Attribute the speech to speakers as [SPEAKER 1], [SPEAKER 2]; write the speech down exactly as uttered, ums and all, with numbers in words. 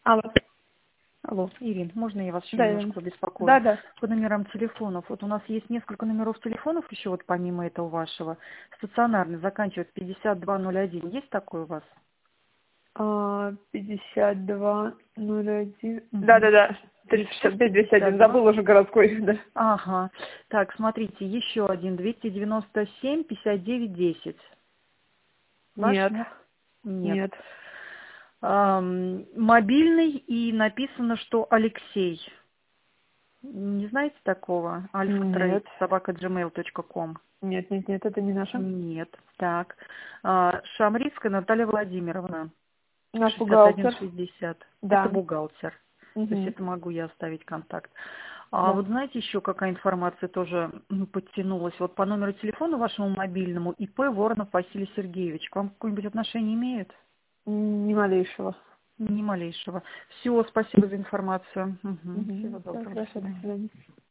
[SPEAKER 1] Алло.
[SPEAKER 2] Алло, Ирин, можно я вас еще
[SPEAKER 1] Да,
[SPEAKER 2] немножко
[SPEAKER 1] Ирина.
[SPEAKER 2] побеспокою?
[SPEAKER 1] Да, да.
[SPEAKER 2] По номерам телефонов. Вот у нас есть несколько номеров телефонов еще вот помимо этого вашего. Стационарный, заканчивается пятьдесят два ноль один. Есть такой у вас?
[SPEAKER 1] А, пятьдесят два ноль один. Да,
[SPEAKER 2] Угу.
[SPEAKER 1] да, да. триста шестьдесят пять двести один.
[SPEAKER 2] пятьдесят два.
[SPEAKER 1] Забыл уже городской, да.
[SPEAKER 2] Ага. Так, смотрите, еще один. двести девяносто семь пятьдесят девять десять. Ваш
[SPEAKER 1] Нет.
[SPEAKER 2] нет? Нет.
[SPEAKER 1] Нет.
[SPEAKER 2] Ам, мобильный, и написано, что Алексей. Не знаете такого? Альфа-трейд,
[SPEAKER 1] Нет.
[SPEAKER 2] собака джимейл точка ком.
[SPEAKER 1] Нет, нет, нет, это не наша.
[SPEAKER 2] Нет. Так. А, Шамрицкая Наталья Владимировна.
[SPEAKER 1] Наш
[SPEAKER 2] шестьдесят один
[SPEAKER 1] бухгалтер.
[SPEAKER 2] шестьдесят. Это
[SPEAKER 1] Да.
[SPEAKER 2] бухгалтер. То есть
[SPEAKER 1] Угу.
[SPEAKER 2] это могу я оставить контакт. А
[SPEAKER 1] Да.
[SPEAKER 2] вот знаете, еще какая информация тоже м, подтянулась? Вот по номеру телефона вашему мобильному ИП Воронов Василий Сергеевич. К вам какое-нибудь отношение имеет?
[SPEAKER 1] Ни малейшего.
[SPEAKER 2] Ни малейшего. Все, спасибо за информацию. Мгм.
[SPEAKER 1] Угу.
[SPEAKER 2] Всего
[SPEAKER 1] Да,
[SPEAKER 2] доброго. До
[SPEAKER 1] хорошо, до
[SPEAKER 2] свидания.
[SPEAKER 1] свидания.